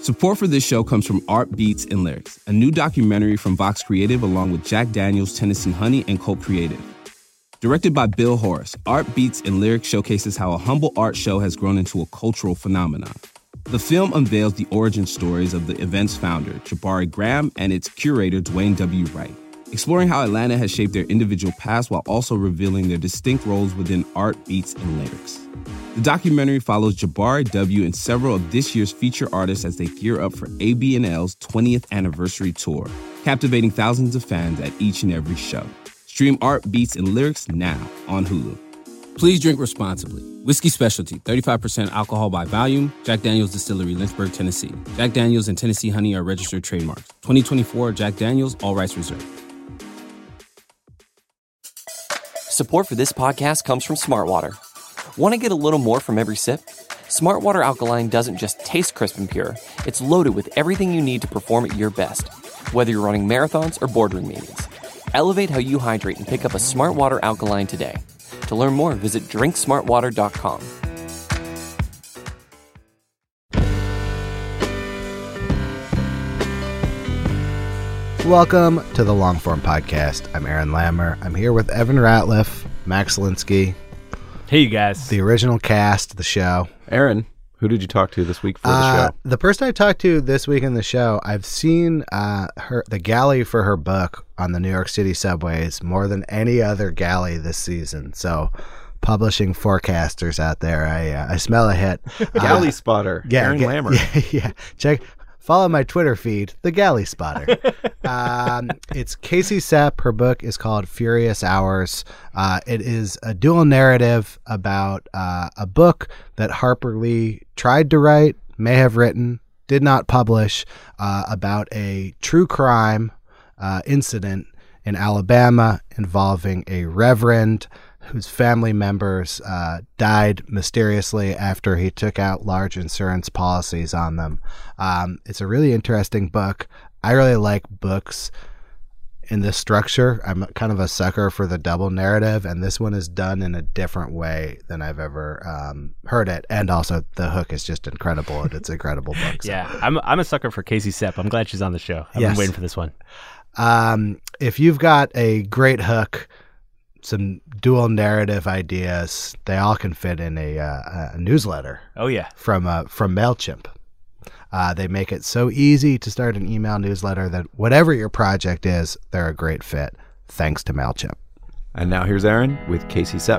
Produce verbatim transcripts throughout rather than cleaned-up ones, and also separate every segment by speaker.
Speaker 1: Support for this show comes from Art Beats and Lyrics, a new documentary from Vox Creative along with Jack Daniels, Tennessee Honey, and Cult Creative. Directed by Bill Horace, Art Beats and Lyrics showcases how a humble art show has grown into a cultural phenomenon. The film unveils the origin stories of the event's founder, Jabari Graham, and its curator, Dwayne W. Wright, exploring how Atlanta has shaped their individual paths while also revealing their distinct roles within Art, Beats, and Lyrics. The documentary follows Jabari W. and several of this year's feature artists as they gear up for A B and L's twentieth anniversary tour, captivating thousands of fans at each and every show. Stream Art, Beats, and Lyrics now on Hulu. Please drink responsibly. Whiskey Specialty, thirty-five percent alcohol by volume. Jack Daniels Distillery, Lynchburg, Tennessee. Jack Daniels and Tennessee Honey are registered trademarks. twenty twenty-four Jack Daniels, all rights reserved.
Speaker 2: Support for this podcast comes from Smartwater. Want to get a little more from every sip? Smartwater Alkaline doesn't just taste crisp and pure. It's loaded with everything you need to perform at your best, whether you're running marathons or boardroom meetings. Elevate how you hydrate and pick up a Smartwater Alkaline today. To learn more, visit drink smart water dot com.
Speaker 3: Welcome to the Longform Podcast. I'm Aaron Lammer. I'm here with Evan Ratliff, Max Linsky.
Speaker 4: Hey, you guys.
Speaker 3: The original cast of the show.
Speaker 5: Aaron, who did you talk to this week for the
Speaker 3: uh,
Speaker 5: show?
Speaker 3: The person I talked to this week in the show, I've seen uh, her the galley for her book on the New York City subways more than any other galley this season. So, publishing forecasters out there, I uh, I smell a hit.
Speaker 5: Galley
Speaker 3: uh,
Speaker 5: spotter,
Speaker 3: yeah,
Speaker 5: Aaron
Speaker 3: ga-
Speaker 5: Lammer.
Speaker 3: Yeah, yeah, check. Follow my Twitter feed, The Galley Spotter. um, it's Casey Sepp. Her book is called Furious Hours. Uh, it is a dual narrative about uh, a book that Harper Lee tried to write, may have written, did not publish, uh, about a true crime uh, incident in Alabama involving a reverend whose family members uh, died mysteriously after he took out large insurance policies on them. Um, it's a really interesting book. I really like books in this structure. I'm kind of a sucker for the double narrative, and this one is done in a different way than I've ever um, heard it. And also, the hook is just incredible, and it's an incredible book. So.
Speaker 4: Yeah, I'm I'm a sucker for Casey Sepp. I'm glad she's on the show. I've
Speaker 3: Yes.
Speaker 4: been waiting for this one.
Speaker 3: Um, if you've got a great hook, some dual narrative ideas, they all can fit in a, uh, a newsletter.
Speaker 4: Oh, yeah.
Speaker 3: From uh, from MailChimp. Uh, they make it so easy to start an email newsletter that whatever your project is, they're a great fit, thanks to MailChimp.
Speaker 5: And now here's Aaron with Casey Sepp.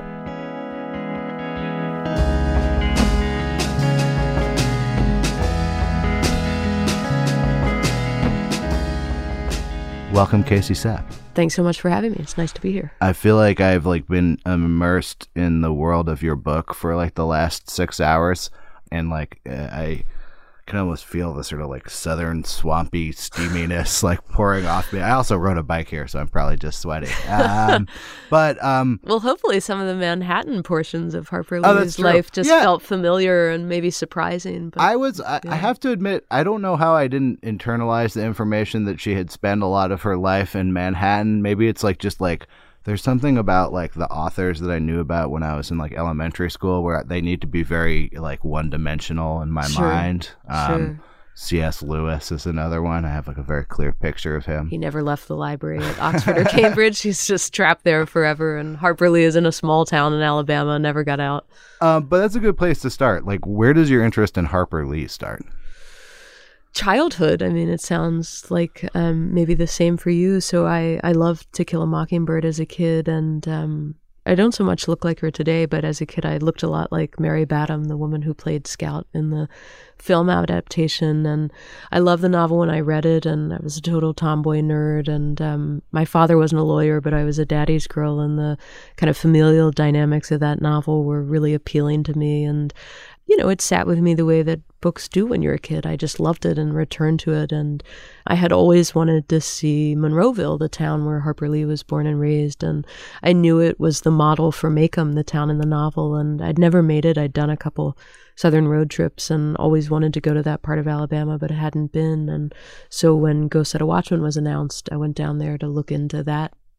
Speaker 3: Welcome, Casey Sepp.
Speaker 6: Thanks so much for having me. It's nice to be here.
Speaker 3: I feel like I've like been immersed in the world of your book for like the last six hours, and like I can almost feel the sort of like southern swampy steaminess like pouring off me. I also rode a bike here, so I'm probably just sweating. Um, but um,
Speaker 6: well, hopefully some of the Manhattan portions of Harper
Speaker 3: Oh,
Speaker 6: Lee's
Speaker 3: that's true.
Speaker 6: life just
Speaker 3: Yeah.
Speaker 6: felt familiar and maybe surprising. But
Speaker 3: I was, I,
Speaker 6: yeah.
Speaker 3: I have to admit, I don't know how I didn't internalize the information that she had spent a lot of her life in Manhattan. Maybe it's like just like, there's something about like the authors that I knew about when I was in like elementary school where they need to be very like one dimensional in my
Speaker 6: Sure.
Speaker 3: mind. Um,
Speaker 6: Sure.
Speaker 3: C S Lewis is another one. I have like a very clear picture of him.
Speaker 6: He never left the library at Oxford or Cambridge. He's just trapped there forever. And Harper Lee is in a small town in Alabama, never got out.
Speaker 3: Um, but that's a good place to start. Like, where does your interest in Harper Lee start?
Speaker 6: Childhood. I mean, it sounds like um, maybe the same for you. So I, I loved To Kill a Mockingbird as a kid. And um, I don't so much look like her today, but as a kid, I looked a lot like Mary Badham, the woman who played Scout in the film adaptation. And I loved the novel when I read it, and I was a total tomboy nerd. And um, my father wasn't a lawyer, but I was a daddy's girl, and the kind of familial dynamics of that novel were really appealing to me. And you know, it sat with me the way that books do when you're a kid. I just loved it and returned to it. And I had always wanted to see Monroeville, the town where Harper Lee was born and raised. And I knew it was the model for Macomb, the town in the novel. And I'd never made it. I'd done a couple southern road trips and always wanted to go to that part of Alabama, but it hadn't been. And so when Go Set a Watchman was announced, I went down there to look into that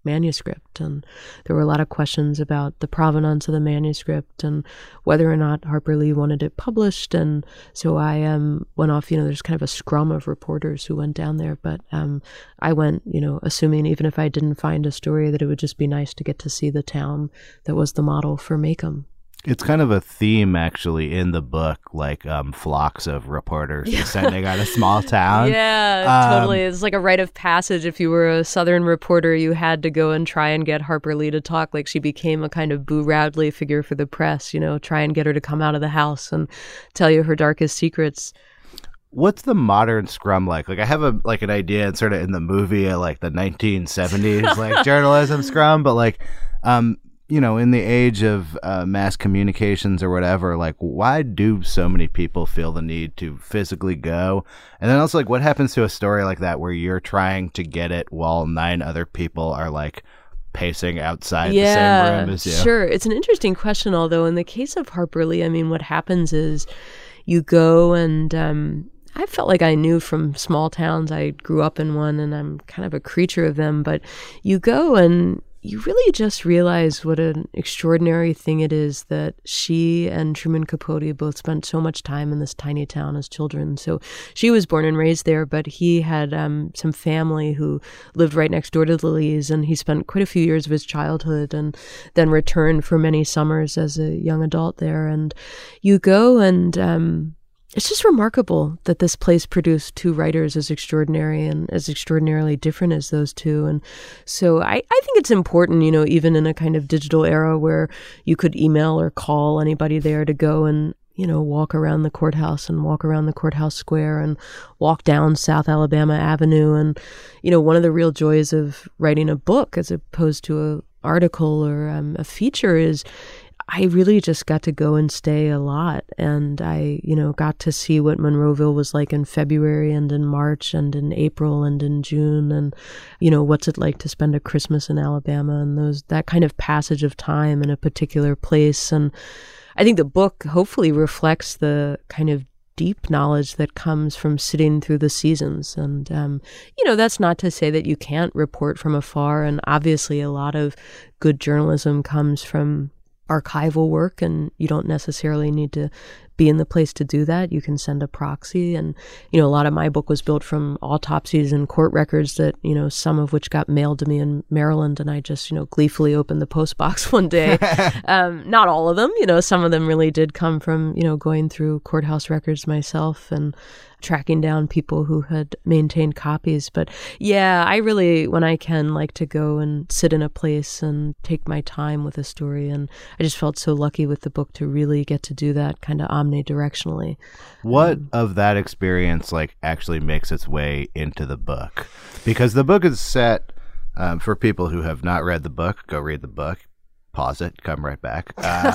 Speaker 6: manuscript. And there were a lot of questions about the provenance of the manuscript and whether or not Harper Lee wanted it published. And so I um, went off, you know, there's kind of a scrum of reporters who went down there. But um, I went, you know, assuming even if I didn't find a story, that it would just be nice to get to see the town that was the model for Maycomb.
Speaker 3: It's kind of a theme, actually, in the book, like um, flocks of reporters
Speaker 6: Yeah.
Speaker 3: descending on a small town.
Speaker 6: Yeah,
Speaker 3: Um,
Speaker 6: totally. It's like a rite of passage. If you were a Southern reporter, you had to go and try and get Harper Lee to talk. Like she became a kind of Boo Radley figure for the press, you know, try and get her to come out of the house and tell you her darkest secrets.
Speaker 3: What's the modern scrum like? Like I have a like an idea, sort of in the movie, uh, like the nineteen seventies, like journalism scrum, but like, um, you know, in the age of uh, mass communications or whatever, like why do so many people feel the need to physically go? And then also, like, what happens to a story like that where you're trying to get it while nine other people are like pacing outside
Speaker 6: yeah,
Speaker 3: the same room as you?
Speaker 6: Sure. It's an interesting question, although in the case of Harper Lee, I mean, what happens is you go and um, I felt like I knew from small towns. I grew up in one and I'm kind of a creature of them, but you go and you really just realize what an extraordinary thing it is that she and Truman Capote both spent so much time in this tiny town as children. So she was born and raised there, but he had um, some family who lived right next door to the Lees, and he spent quite a few years of his childhood and then returned for many summers as a young adult there. And you go and um, it's just remarkable that this place produced two writers as extraordinary and as extraordinarily different as those two. And so I, I think it's important, you know, even in a kind of digital era where you could email or call anybody there to go and, you know, walk around the courthouse and walk around the courthouse square and walk down South Alabama Avenue. And, you know, one of the real joys of writing a book as opposed to an article or um, a feature is I really just got to go and stay a lot. And I, you know, got to see what Monroeville was like in February and in March and in April and in June. And, you know, what's it like to spend a Christmas in Alabama and those, that kind of passage of time in a particular place. And I think the book hopefully reflects the kind of deep knowledge that comes from sitting through the seasons. And, um, you know, that's not to say that you can't report from afar. And obviously a lot of good journalism comes from archival work, and you don't necessarily need to be in the place to do that. You can send a proxy. And, you know, a lot of my book was built from autopsies and court records that, you know, some of which got mailed to me in Maryland. And I just, you know, gleefully opened the post box one day. um, not all of them, you know, some of them really did come from, you know, going through courthouse records myself and tracking down people who had maintained copies. But yeah, I really, when I can, like to go and sit in a place and take my time with a story. And I just felt so lucky with the book to really get to do that kind of omnidirectionally.
Speaker 3: What
Speaker 6: um,
Speaker 3: of that experience like actually makes its way into the book? Because the book is set, um, for people who have not read the book, go read the book. Pause it, come right back.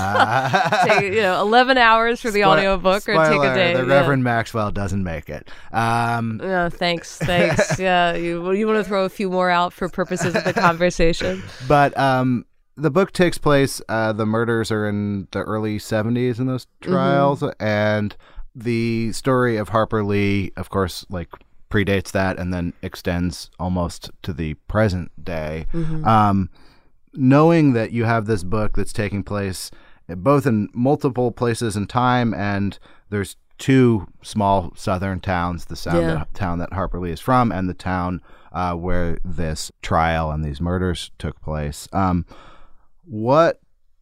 Speaker 3: Uh,
Speaker 6: take, you know, eleven hours for the
Speaker 3: Spoil-
Speaker 6: audiobook or take
Speaker 3: spoiler,
Speaker 6: a day.
Speaker 3: The
Speaker 6: yeah.
Speaker 3: Reverend Maxwell doesn't make it. Um,
Speaker 6: No, thanks, thanks. Yeah, you you want to throw a few more out for purposes of the conversation?
Speaker 3: but um, the book takes place, uh, the murders are in the early seventies in those trials, mm-hmm. and the story of Harper Lee, of course, like predates that and then extends almost to the present day. Mm-hmm. Um, knowing that you have this book that's taking place both in multiple places in time, and there's two small southern towns, the sound
Speaker 6: Yeah.
Speaker 3: that, town that Harper Lee is from and the town uh, where this trial and these murders took place. Um, what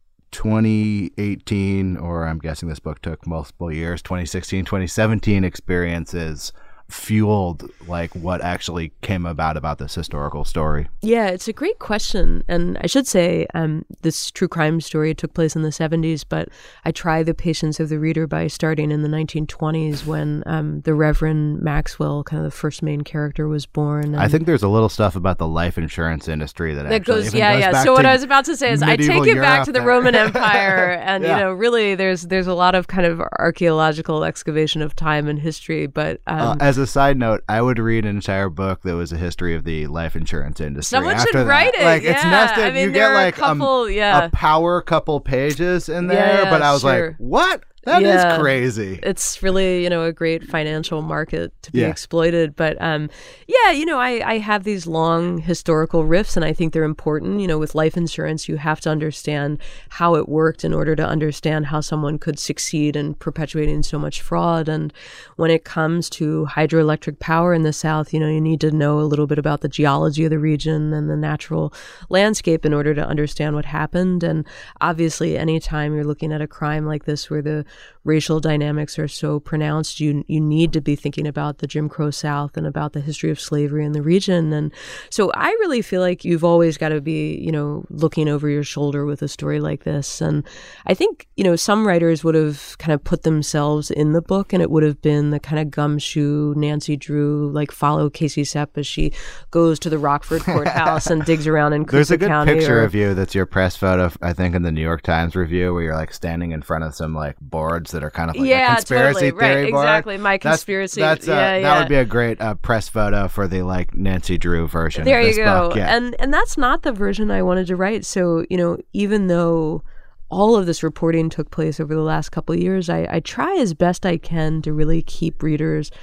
Speaker 3: twenty eighteen, or I'm guessing this book took multiple years, twenty sixteen, twenty seventeen experiences fueled like what actually came about about this historical story?
Speaker 6: Yeah, it's a great question. And I should say um, this true crime story took place in the seventies, but I try the patience of the reader by starting in the nineteen twenties when um, the Reverend Maxwell, kind of the first main character, was born. And
Speaker 3: I think there's a little stuff about the life insurance industry that,
Speaker 6: that
Speaker 3: actually
Speaker 6: goes,
Speaker 3: even
Speaker 6: yeah,
Speaker 3: goes
Speaker 6: yeah.
Speaker 3: back
Speaker 6: So what
Speaker 3: to
Speaker 6: I was about to say is I take
Speaker 3: medieval
Speaker 6: it back
Speaker 3: Europe
Speaker 6: to the
Speaker 3: there.
Speaker 6: Roman Empire. And,
Speaker 3: Yeah.
Speaker 6: you know, really there's there's a lot of kind of archaeological excavation of time and history. But um,
Speaker 3: Uh, as a side note, I would read an entire book that was a history of the life insurance industry.
Speaker 6: Someone
Speaker 3: after
Speaker 6: should
Speaker 3: that.
Speaker 6: write it,
Speaker 3: Like it's
Speaker 6: yeah.
Speaker 3: nested.
Speaker 6: I mean,
Speaker 3: you
Speaker 6: there
Speaker 3: get
Speaker 6: are a
Speaker 3: like um,
Speaker 6: couple- yeah.
Speaker 3: a power couple pages in there.
Speaker 6: Yeah, yeah,
Speaker 3: but I was
Speaker 6: sure.
Speaker 3: like, what? That
Speaker 6: Yeah.
Speaker 3: is crazy.
Speaker 6: It's really, you know, a great financial market to be
Speaker 3: Yeah.
Speaker 6: exploited. But um, yeah, you know, I, I have these long historical riffs, and I think they're important. You know, with life insurance, you have to understand how it worked in order to understand how someone could succeed in perpetuating so much fraud. And when it comes to hydroelectric power in the South, you know, you need to know a little bit about the geology of the region and the natural landscape in order to understand what happened. And obviously, anytime you're looking at a crime like this where the racial dynamics are so pronounced, you you need to be thinking about the Jim Crow South and about the history of slavery in the region. And so I really feel like you've always got to be, you know, looking over your shoulder with a story like this. And I think, you know, some writers would have kind of put themselves in the book, and it would have been the kind of gumshoe Nancy Drew, like follow Casey Sepp as she goes to the Rockford courthouse and digs around in Coosa
Speaker 3: There's a good
Speaker 6: County.
Speaker 3: picture
Speaker 6: or,
Speaker 3: of you that's your press photo, I think, in the New York Times review, where you're like standing in front of some like boards that are kind of like
Speaker 6: Yeah,
Speaker 3: a conspiracy
Speaker 6: totally. Right,
Speaker 3: theory board.
Speaker 6: exactly. My
Speaker 3: That's-
Speaker 6: conspiracy-
Speaker 3: That's, uh,
Speaker 6: yeah,
Speaker 3: That
Speaker 6: yeah.
Speaker 3: would be a great uh, press photo for the like Nancy Drew version.
Speaker 6: There
Speaker 3: of
Speaker 6: you
Speaker 3: this
Speaker 6: go.
Speaker 3: book. Yeah.
Speaker 6: And and that's not the version I wanted to write. So, you know, even though all of this reporting took place over the last couple of years, I, I try as best I can to really keep readers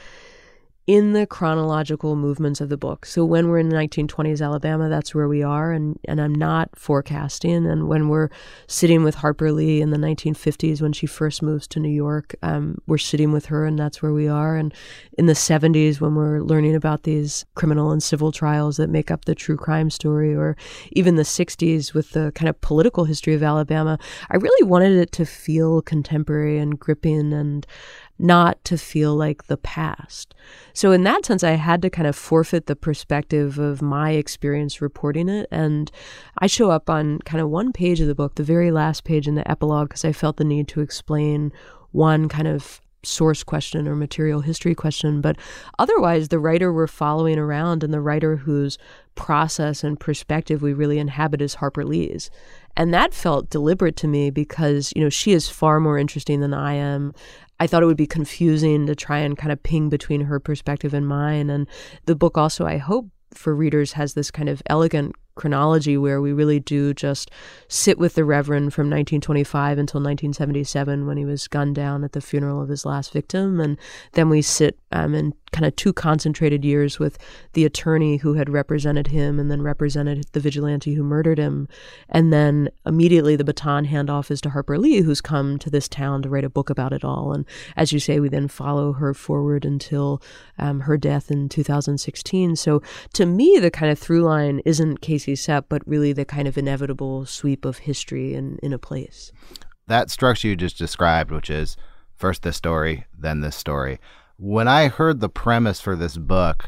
Speaker 6: in the chronological movements of the book. So when we're in the nineteen twenties Alabama, that's where we are, and, and I'm not forecasting. And when we're sitting with Harper Lee in the nineteen fifties when she first moves to New York, um, we're sitting with her, and that's where we are. And in the seventies when we're learning about these criminal and civil trials that make up the true crime story, or even the sixties with the kind of political history of Alabama, I really wanted it to feel contemporary and gripping and not to feel like the past. So in that sense, I had to kind of forfeit the perspective of my experience reporting it. And I show up on kind of one page of the book, the very last page in the epilogue, because I felt the need to explain one kind of source question or material history question. But otherwise, the writer we're following around and the writer whose process and perspective we really inhabit is Harper Lee's. And that felt deliberate to me because, you know, she is far more interesting than I am. I thought it would be confusing to try and kind of ping between her perspective and mine. And the book also, I hope, for readers has this kind of elegant chronology where we really do just sit with the Reverend from nineteen twenty-five until nineteen seventy-seven when he was gunned down at the funeral of his last victim. And then we sit um, in kind of two concentrated years with the attorney who had represented him and then represented the vigilante who murdered him. And then immediately the baton handoff is to Harper Lee, who's come to this town to write a book about it all. And as you say, we then follow her forward until um, her death in two thousand sixteen. So to me, the kind of through line isn't Casey Sepp, but really the kind of inevitable sweep of history in, in a place.
Speaker 3: That structure you just described, which is first this story, then this story. When I heard the premise for this book,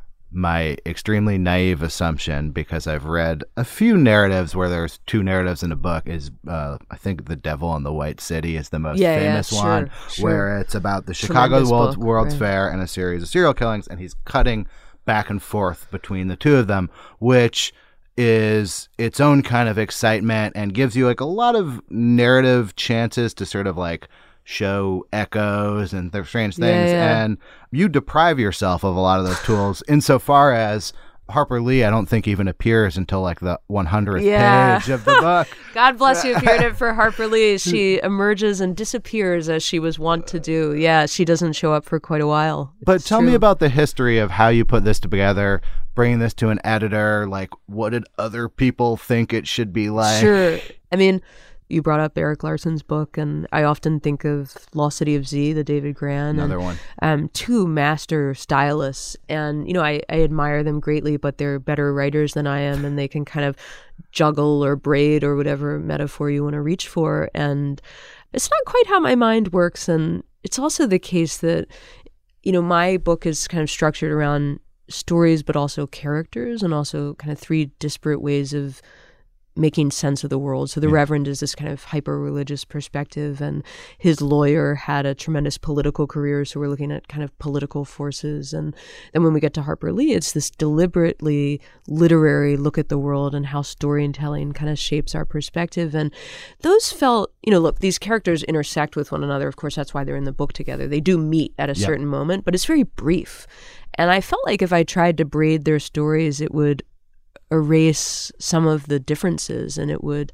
Speaker 3: my extremely naive assumption, because I've read a few narratives where there's two narratives in a book, is uh, I think The Devil in the White City is the most
Speaker 6: Yeah, yeah,
Speaker 3: famous
Speaker 6: sure,
Speaker 3: one,
Speaker 6: sure.
Speaker 3: where it's about the Chicago
Speaker 6: Tremendous
Speaker 3: World,
Speaker 6: book,
Speaker 3: World's
Speaker 6: right.
Speaker 3: Fair and a series of serial killings, and he's cutting back and forth between the two of them, which is its own kind of excitement and gives you like a lot of narrative chances to sort of like show echoes and th- strange things.
Speaker 6: Yeah, yeah.
Speaker 3: And you deprive yourself of a lot of those tools insofar as Harper Lee, I don't think even appears until like the one hundredth
Speaker 6: Yeah.
Speaker 3: page of the book.
Speaker 6: God bless you if you read it for Harper Lee. She emerges and disappears as she was wont to do. Yeah, she doesn't show up for quite a while.
Speaker 3: But
Speaker 6: It's
Speaker 3: tell me
Speaker 6: true.
Speaker 3: about the history of how you put this together, bringing this to an editor. Like, what did other people think it should be like?
Speaker 6: Sure. I mean, you brought up Eric Larson's book, and I often think of Lost City of Z, the David Gran.
Speaker 3: Another
Speaker 6: and,
Speaker 3: one.
Speaker 6: Um, two master stylists. And, you know, I, I admire them greatly, but they're better writers than I am, and they can kind of juggle or braid or whatever metaphor you want to reach for. And it's not quite how my mind works. And it's also the case that, you know, my book is kind of structured around stories, but also characters, and also kind of three disparate ways of making sense of the world. So the
Speaker 3: Yeah.
Speaker 6: Reverend is this kind of hyper-religious perspective, and his lawyer had a tremendous political career, so we're looking at kind of political forces. And then when we get to Harper Lee, it's this deliberately literary look at the world and how storytelling kind of shapes our perspective. And those felt, you know, look, these characters intersect with one another. Of course, that's why they're in the book together. They do meet at a
Speaker 3: Yeah.
Speaker 6: certain moment, but it's very brief. And I felt like if I tried to braid their stories, it would erase some of the differences, and it would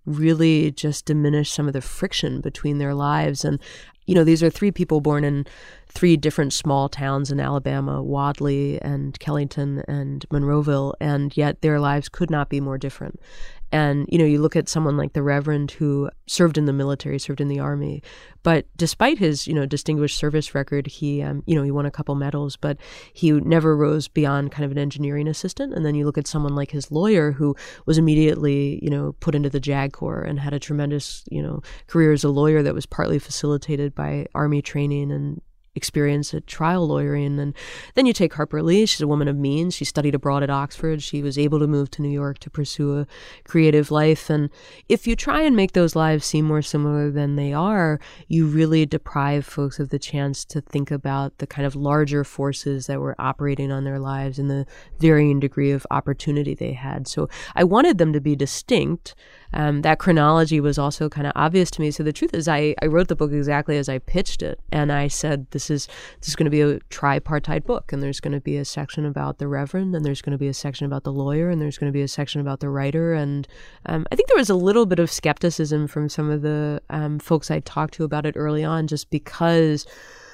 Speaker 6: really just diminish some of the friction between their lives. And, you know, these are three people born in three different small towns in Alabama, Wadley and Kellington and Monroeville, and yet their lives could not be more different. And, you know, you look at someone like the Reverend who served in the military, served in the army, but despite his, you know, distinguished service record, he, um, you know, he won a couple medals, but he never rose beyond kind of an engineering assistant. And then you look at someone like his lawyer who was immediately, you know, put into the JAG Corps and had a tremendous, you know, career as a lawyer that was partly facilitated by Army training and experience at trial lawyering. And then you take Harper Lee. She's a woman of means. She studied abroad at Oxford. She was able to move to New York to pursue a creative life. And if you try and make those lives seem more similar than they are, you really deprive folks of the chance to think about the kind of larger forces that were operating on their lives and the varying degree of opportunity they had. So I wanted them to be distinct. Um, that chronology was also kind of obvious to me. So the truth is I, I wrote the book exactly as I pitched it. And I said, this is this is going to be a tripartite book. And there's going to be a section about the Reverend, and there's going to be a section about the lawyer, and there's going to be a section about the writer. And um, I think there was a little bit of skepticism from some of the um, folks I talked to about it early on, just because,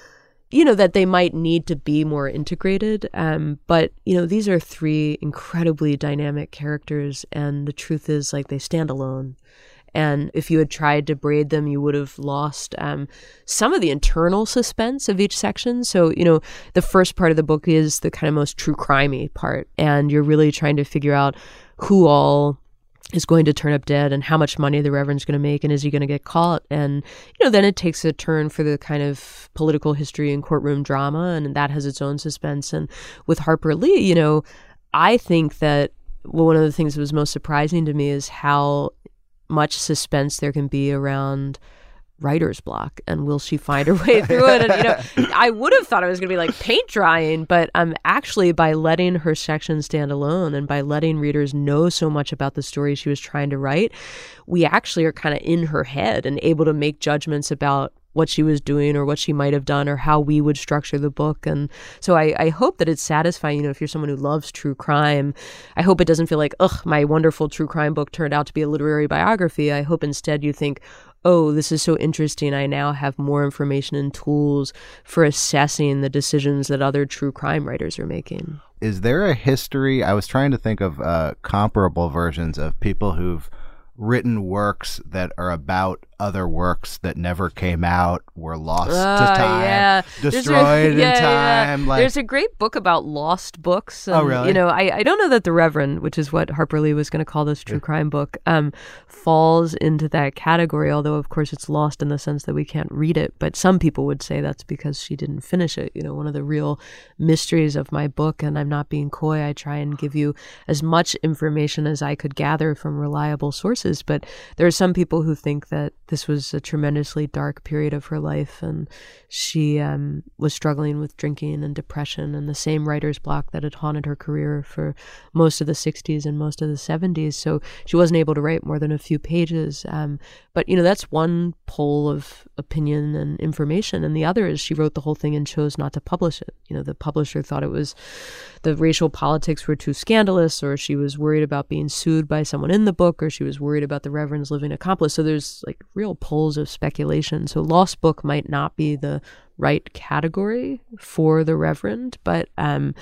Speaker 6: you know, that they might need to be more integrated. Um, but, you know, these are three incredibly dynamic characters. And the truth is, like, they stand alone. And if you had tried to braid them, you would have lost um, some of the internal suspense of each section. So, you know, the first part of the book is the kind of most true crimey part. And you're really trying to figure out who all is going to turn up dead and how much money the Reverend's going to make and is he going to get caught. And, you know, then it takes a turn for the kind of political history and courtroom drama, and that has its own suspense. And with Harper Lee, you know, I think that well, one of the things that was most surprising to me is how much suspense there can be around writer's block, and will she find her way through it? And, you know, I would have thought it was going to be like paint drying, but um, actually by letting her section stand alone and by letting readers know so much about the story she was trying to write, we actually are kind of in her head and able to make judgments about what she was doing or what she might have done or how we would structure the book. And so I, I hope that it's satisfying. You know, if you're someone who loves true crime, I hope it doesn't feel like, ugh, my wonderful true crime book turned out to be a literary biography. I hope instead you think, oh, this is so interesting. I now have more information and tools for assessing the decisions that other true crime writers are making.
Speaker 3: Is there a history? I was trying to think of uh, comparable versions of people who've written works that are about other works that never came out, were lost
Speaker 6: uh,
Speaker 3: to time,
Speaker 6: yeah.
Speaker 3: destroyed
Speaker 6: a, yeah,
Speaker 3: in time.
Speaker 6: Yeah.
Speaker 3: Like,
Speaker 6: there's a great book about lost books. And,
Speaker 3: oh, really?
Speaker 6: You know, I, I don't know that The Reverend, which is what Harper Lee was going to call this true yeah. crime book, um, falls into that category, although, of course, it's lost in the sense that we can't read it. But some people would say that's because she didn't finish it. You know, one of the real mysteries of my book, and I'm not being coy, I try and give you as much information as I could gather from reliable sources. But there are some people who think that this was a tremendously dark period of her life, and she um, was struggling with drinking and depression and the same writer's block that had haunted her career for most of the sixties and most of the seventies. So she wasn't able to write more than a few pages. Um, but, you know, that's one pole of opinion and information. And the other is she wrote the whole thing and chose not to publish it. You know, the publisher thought it was the racial politics were too scandalous, or she was worried about being sued by someone in the book, or she was worried about the Reverend's living accomplice. So there's like real poles of speculation. So lost book might not be the right category for the Reverend, but um,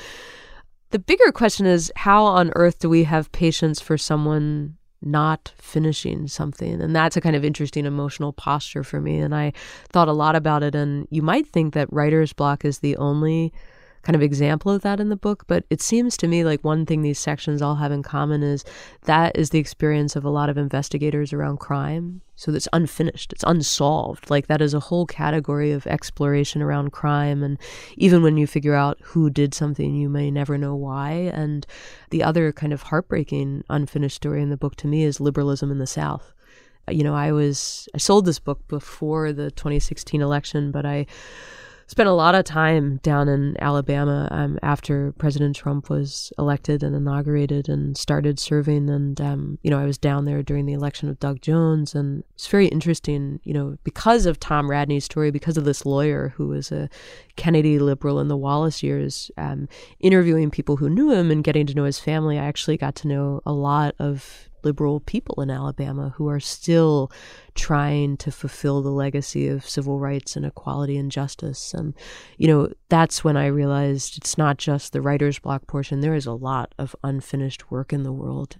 Speaker 6: the bigger question is, how on earth do we have patience for someone not finishing something? And that's a kind of interesting emotional posture for me. And I thought a lot about it. And you might think that writer's block is the only kind of example of that in the book, but it seems to me like one thing these sections all have in common is that is the experience of a lot of investigators around crime. So it's unfinished, it's unsolved. Like that is a whole category of exploration around crime. And even when you figure out who did something, you may never know why. And the other kind of heartbreaking unfinished story in the book to me is liberalism in the South. You know, I was, I sold this book before the twenty sixteen election, but I spent a lot of time down in Alabama um, after President Trump was elected and inaugurated and started serving. And, um, you know, I was down there during the election of Doug Jones. And it's very interesting, you know, because of Tom Radney's story, because of this lawyer who was a Kennedy liberal in the Wallace years, um, interviewing people who knew him and getting to know his family, I actually got to know a lot of liberal people in Alabama who are still trying to fulfill the legacy of civil rights and equality and justice. And, you know, that's when I realized it's not just the writer's block portion. There is a lot of unfinished work in the world.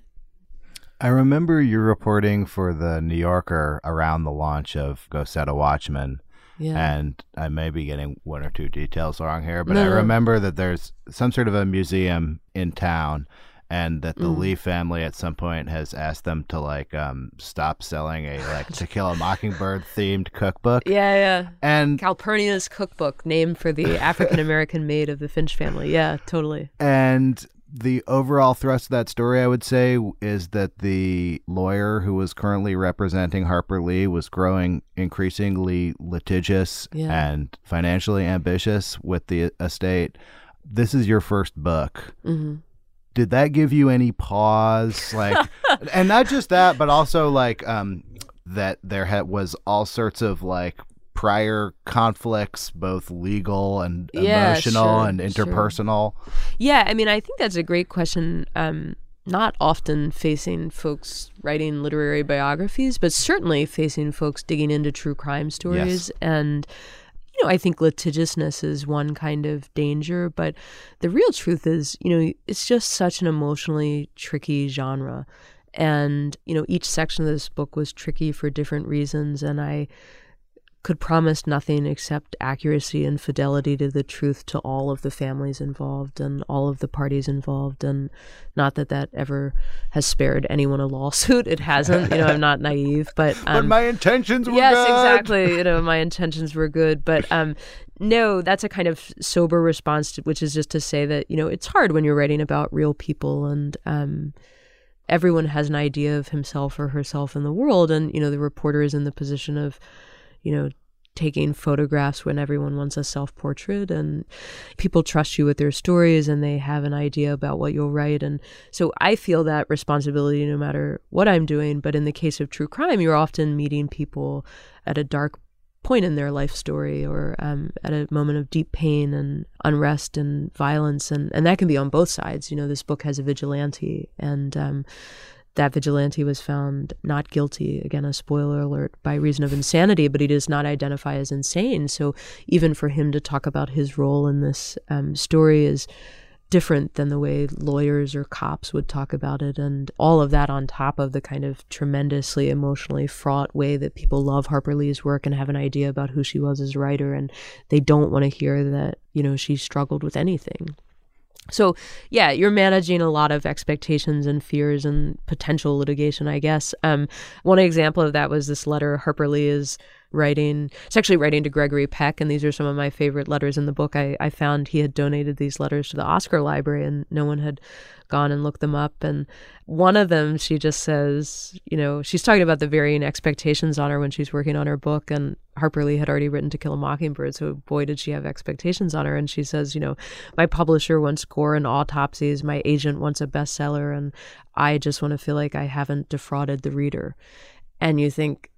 Speaker 3: I remember you reporting for the New Yorker around the launch of Go Set a Watchman.
Speaker 6: Yeah.
Speaker 3: And I may be getting one or two details wrong here, but
Speaker 6: No,
Speaker 3: I
Speaker 6: no.
Speaker 3: remember that there's some sort of a museum in town, and that the
Speaker 6: Mm.
Speaker 3: Lee family at some point has asked them to like um, stop selling a like To Kill a Mockingbird themed cookbook.
Speaker 6: Yeah, yeah.
Speaker 3: And
Speaker 6: Calpurnia's cookbook, named for the African-American maid of the Finch family. Yeah, totally.
Speaker 3: and the overall thrust of that story, I would say, is that the lawyer who was currently representing Harper Lee was growing increasingly litigious
Speaker 6: Yeah.
Speaker 3: and financially ambitious with the estate. This is your first book.
Speaker 6: hmm
Speaker 3: Did that give you any pause? Like, and not just that, but also like um, that there ha- was all sorts of like prior conflicts, both legal and
Speaker 6: Yeah,
Speaker 3: emotional
Speaker 6: sure,
Speaker 3: and
Speaker 6: sure.
Speaker 3: interpersonal.
Speaker 6: Yeah, I mean, I think that's a great question. Um, not often facing folks writing literary biographies, but certainly facing folks digging into true crime stories.
Speaker 3: Yes.
Speaker 6: And, you know, I think litigiousness is one kind of danger, but the real truth is, you know, it's just such an emotionally tricky genre. And, you know, each section of this book was tricky for different reasons. And I could promise nothing except accuracy and fidelity to the truth to all of the families involved and all of the parties involved. And not that that ever has spared anyone a lawsuit. It hasn't. You know, I'm not naive, but um,
Speaker 3: But my intentions were
Speaker 6: yes,
Speaker 3: good.
Speaker 6: exactly. You know, my intentions were good, but um, no, that's a kind of sober response, to, which is just to say that, you know, it's hard when you're writing about real people, and um, everyone has an idea of himself or herself in the world, and you know, the reporter is in the position of, you know, taking photographs when everyone wants a self-portrait, and people trust you with their stories and they have an idea about what you'll write. And so I feel that responsibility no matter what I'm doing. But in the case of true crime, you're often meeting people at a dark point in their life story, or um, at a moment of deep pain and unrest and violence. And, and that can be on both sides. You know, this book has a vigilante, and um, that vigilante was found not guilty, again, a spoiler alert, by reason of insanity, but he does not identify as insane. So even for him to talk about his role in this um, story is different than the way lawyers or cops would talk about it. And all of that on top of the kind of tremendously emotionally fraught way that people love Harper Lee's work and have an idea about who she was as a writer, and they don't want to hear that, you know, she struggled with anything. So, yeah, you're managing a lot of expectations and fears and potential litigation, I guess. Um, one example of that was this letter Harper Lee is writing. It's actually writing to Gregory Peck, and these are some of my favorite letters in the book. I, I found he had donated these letters to the Oscar Library, and no one had gone and looked them up. And one of them, she just says, you know, she's talking about the varying expectations on her when she's working on her book, and Harper Lee had already written To Kill a Mockingbird, so boy, did she have expectations on her. And she says, you know, my publisher wants gore and autopsies, my agent wants a bestseller, and I just want to feel like I haven't defrauded the reader. And you think,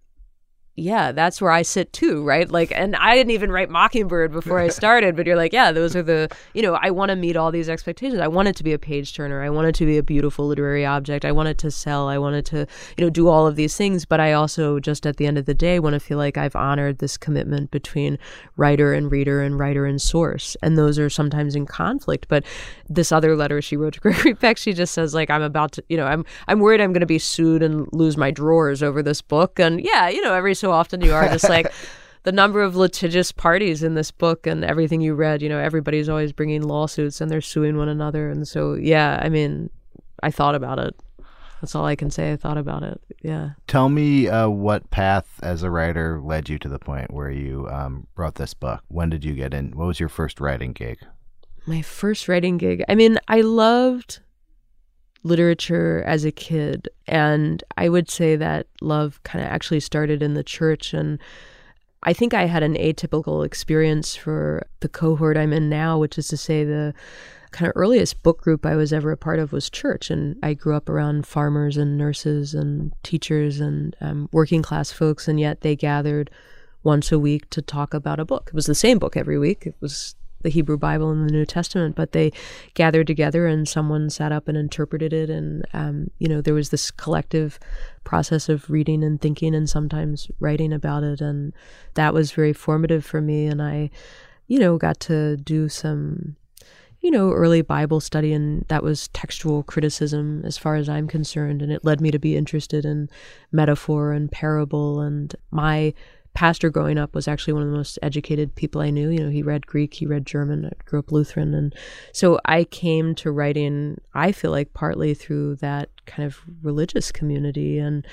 Speaker 6: yeah, that's where I sit too, right? Like, and I didn't even write Mockingbird before I started, but you're like, yeah, those are the, you know, I want to meet all these expectations. I want it to be a page turner. I want it to be a beautiful literary object. I want it to sell. I want it to, you know, do all of these things. But I also, just at the end of the day, want to feel like I've honored this commitment between writer and reader and writer and source. And those are sometimes in conflict. But this other letter she wrote to Gregory Peck, she just says, like, I'm about to, you know, I'm, I'm worried I'm going to be sued and lose my drawers over this book. And yeah, you know, every so often you are just like the number of litigious parties in this book and everything you read, you know, everybody's always bringing lawsuits and they're suing one another. And so, yeah, I mean, I thought about it. That's all I can say. I thought about it. Yeah.
Speaker 3: Tell me uh, what path as a writer led you to the point where you um, wrote this book. When did you get in? What was your first writing gig?
Speaker 6: My first writing gig. I mean, I loved literature as a kid, and I would say that love kind of actually started in the church. And I think I had an atypical experience for the cohort I'm in now, which is to say the kind of earliest book group I was ever a part of was church. And I grew up around farmers and nurses and teachers and um, working class folks, and yet they gathered once a week to talk about a book. It was the same book every week. It was the Hebrew Bible and the New Testament, but they gathered together and someone sat up and interpreted it. And, um, you know, there was this collective process of reading and thinking and sometimes writing about it. And that was very formative for me. And I, you know, got to do some, you know, early Bible study, and that was textual criticism as far as I'm concerned. And it led me to be interested in metaphor and parable. And my pastor growing up was actually one of the most educated people I knew. You know, he read Greek, he read German. I grew up Lutheran. And so I came to writing, I feel like, partly through that kind of religious community. And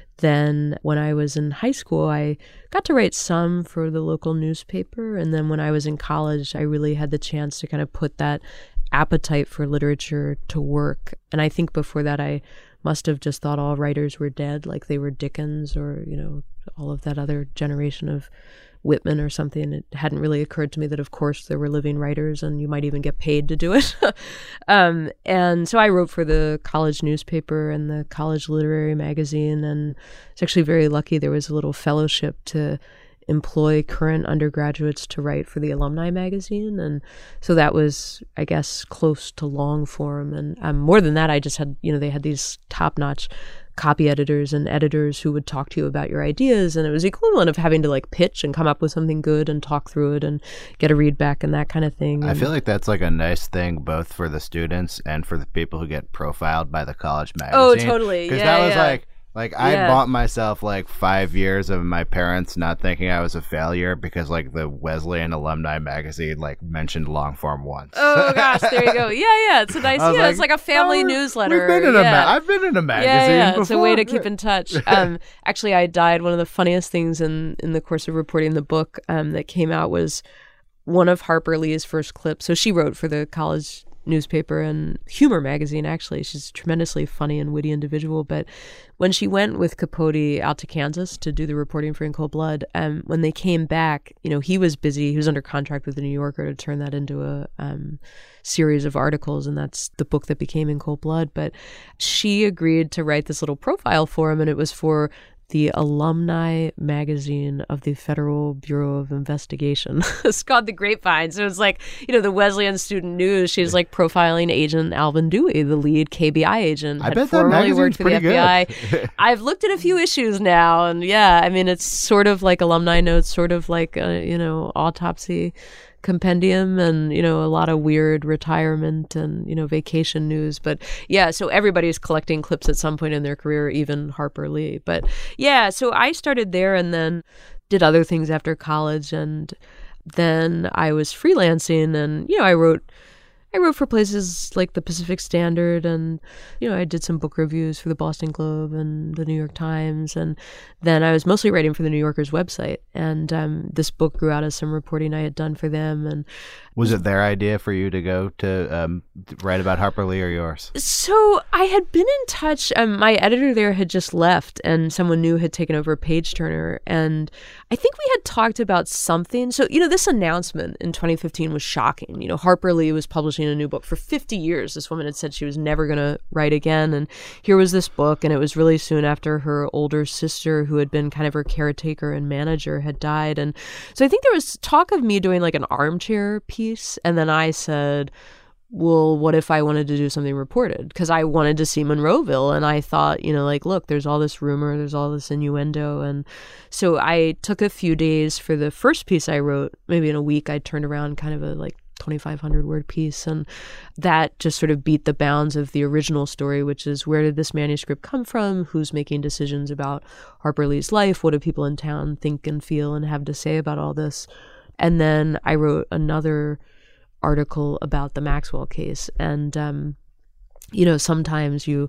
Speaker 6: then when I was in high school, I got to write some for the local newspaper. And then when I was in college, I really had the chance to kind of put that appetite for literature to work. And I think before that, I must have just thought all writers were dead, like they were Dickens or, you know, all of that other generation of Whitman or something. It hadn't really occurred to me that, of course, there were living writers and you might even get paid to do it. um, and so I wrote for the college newspaper and the college literary magazine. And I was actually very lucky. There was a little fellowship to employ current undergraduates to write for the alumni magazine. And so that was, I guess, close to long form. And um, more than that, I just had, you know, they had these top-notch copy editors and editors who would talk to you about your ideas. And it was equivalent of having to like pitch and come up with something good and talk through it and get a read back and that kind of thing.
Speaker 3: I feel like that's like a nice thing both for the students and for the people who get profiled by the college magazine.
Speaker 6: Oh, totally.
Speaker 3: Because
Speaker 6: yeah,
Speaker 3: that was
Speaker 6: yeah.
Speaker 3: like, Like, I
Speaker 6: Yeah.
Speaker 3: bought myself, like, five years of my parents not thinking I was a failure because, like, the Wesleyan Alumni Magazine, like, mentioned long form once.
Speaker 6: Oh, gosh, there you go. Yeah, yeah. It's a nice,
Speaker 3: I was
Speaker 6: yeah,
Speaker 3: like,
Speaker 6: it's like a family
Speaker 3: oh,
Speaker 6: newsletter.
Speaker 3: We've been in a
Speaker 6: yeah.
Speaker 3: ma- I've been in a magazine
Speaker 6: yeah, yeah.
Speaker 3: before.
Speaker 6: It's a way to keep in touch. Um, actually, I died. One of the funniest things in, in the course of reporting the book um, that came out was one of Harper Lee's first clips. So she wrote for the college newspaper and humor magazine, actually. She's a tremendously funny and witty individual. But when she went with Capote out to Kansas to do the reporting for In Cold Blood, um, when they came back, you know, he was busy. He was under contract with the New Yorker to turn that into a um, series of articles, and that's the book that became In Cold Blood. But she agreed to write this little profile for him, and it was for the alumni magazine of the Federal Bureau of Investigation. It's called The Grapevine. So it's like, you know, the Wesleyan Student News. She's like profiling Agent Alvin Dewey, the lead K B I agent.
Speaker 3: I
Speaker 6: had
Speaker 3: bet that
Speaker 6: formerly
Speaker 3: magazine's
Speaker 6: worked for the
Speaker 3: pretty
Speaker 6: F B I.
Speaker 3: good.
Speaker 6: I've looked at a few issues now, and yeah, I mean, it's sort of like alumni notes, sort of like a, you know, autopsy compendium, and you know, a lot of weird retirement and you know, vacation news. But yeah, so everybody's collecting clips at some point in their career, even Harper Lee. But yeah, so I started there and then did other things after college, and then I was freelancing, and you know, I wrote I wrote for places like the Pacific Standard, and you know, I did some book reviews for the Boston Globe and the New York Times, and then I was mostly writing for the New Yorker's website. And um, this book grew out of some reporting I had done for them. And
Speaker 3: Was it their idea for you to go to um, write about Harper Lee or yours?
Speaker 6: so I had been in touch. Um, my editor there had just left, and someone new had taken over Page Turner. And I think we had talked about something. So, you know, this announcement in twenty fifteen was shocking. You know, Harper Lee was publishing a new book. For fifty years, this woman had said she was never going to write again. And here was this book, and it was really soon after her older sister, who had been kind of her caretaker and manager, had died. And so I think there was talk of me doing like an armchair piece. And then I said, well, what if I wanted to do something reported? Because I wanted to see Monroeville, and I thought, you know, like, look, there's all this rumor, there's all this innuendo. And so I took a few days for the first piece I wrote. Maybe in a week, I turned around kind of a like twenty-five hundred word piece, and that just sort of beat the bounds of the original story, which is, where did this manuscript come from? Who's making decisions about Harper Lee's life? What do people in town think and feel and have to say about all this? And then I wrote another article about the Maxwell case. And, um, you know, sometimes you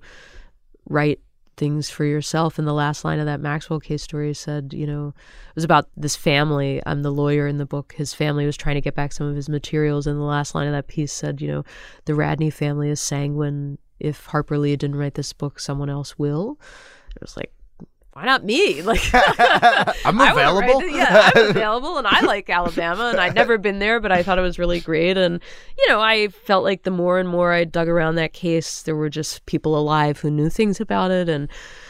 Speaker 6: write things for yourself. And the last line of that Maxwell case story said, you know, it was about this family. I'm the lawyer in the book. His family was trying to get back some of his materials. And the last line of that piece said, you know, the Radney family is sanguine. If Harper Lee didn't write this book, someone else will. It was like, why not me? Like,
Speaker 3: I'm
Speaker 6: I would
Speaker 3: available.
Speaker 6: write it. Yeah, I'm available, and I like Alabama, and I'd never been there, but I thought it was really great. And you know, I felt like the more and more I dug around that case, there were just people alive who knew things about it. And